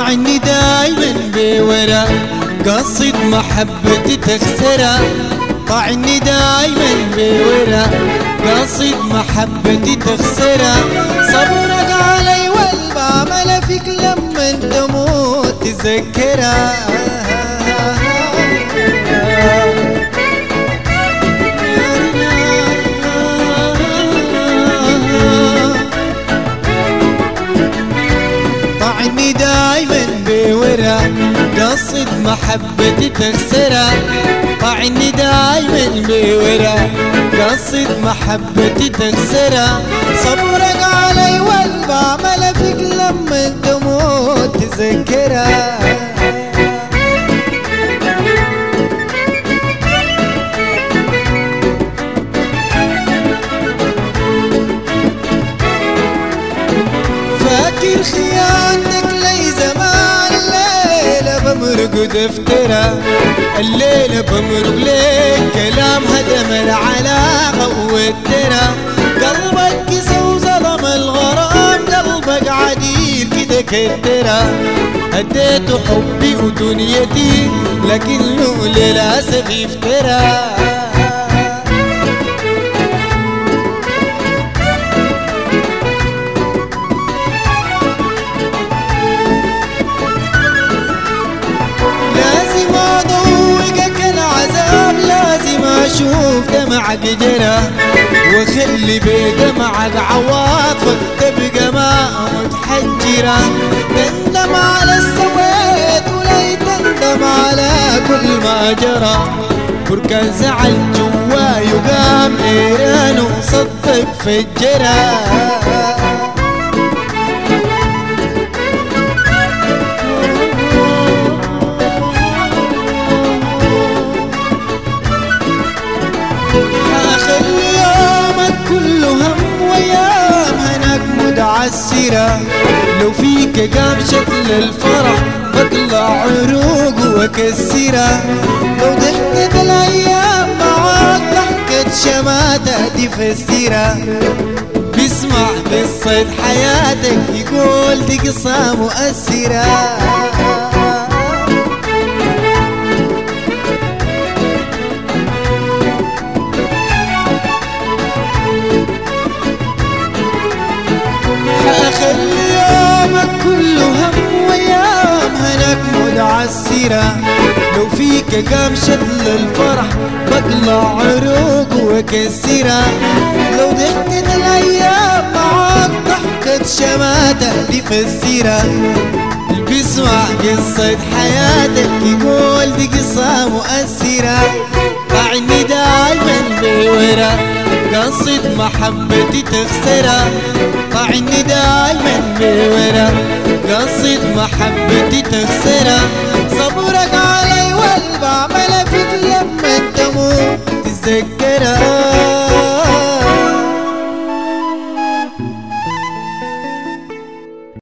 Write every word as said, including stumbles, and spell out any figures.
طعني دايما بورا قصد محبتي تخسرها، طعني دايما بورا قصد محبتي تخسرها. صبرك علي والبعمل فيك لما تموت تذكرها. طعني دايما بورا قصد محبتي تخسرها، طعني دايما بورا قصد محبتي تخسرها. صبرك علي والبعمل فيك لما تموت تذكرها. فاكر خيانتك لي زمان، الليلة بمرق ودفترها، الليلة بمرق ليك كلام هدم العلاقة والترى. قلبك كسى وظلم الغرام، قلبك عديل كده كدرة. هديت حبي ودنيتي لكنه للأسف يفترى. شوف دمعك جرى وخلي بدمعك عواطفك تبقى ما متحجرة. تندم على السويت ولا تندم على كل ما جرى. بركان زعل جواي وقام نيران وصدق فجرة. عالسيرة لو فيك قام شكل الفرح بطلع عروق وكسيرة. لو ضحكت الايام معاك ضحكت شماتة تفسيرة. بيسمع قصة حياتك يقول دي قصة مؤثرة. خلي يومك كله هم ويام هناك متعسرة. لو فيك قام شكل الفرح بطلع عروق وكسرة. لو ضحكت الايام معاك ضحكت شماتة تفسرة. بيسمع قصة حياتك يقول دي قصة مؤثرة. طعني دايما بورا قصد محبتي تخسرها، طعني دايما بورا قصد محبتي تخسرها.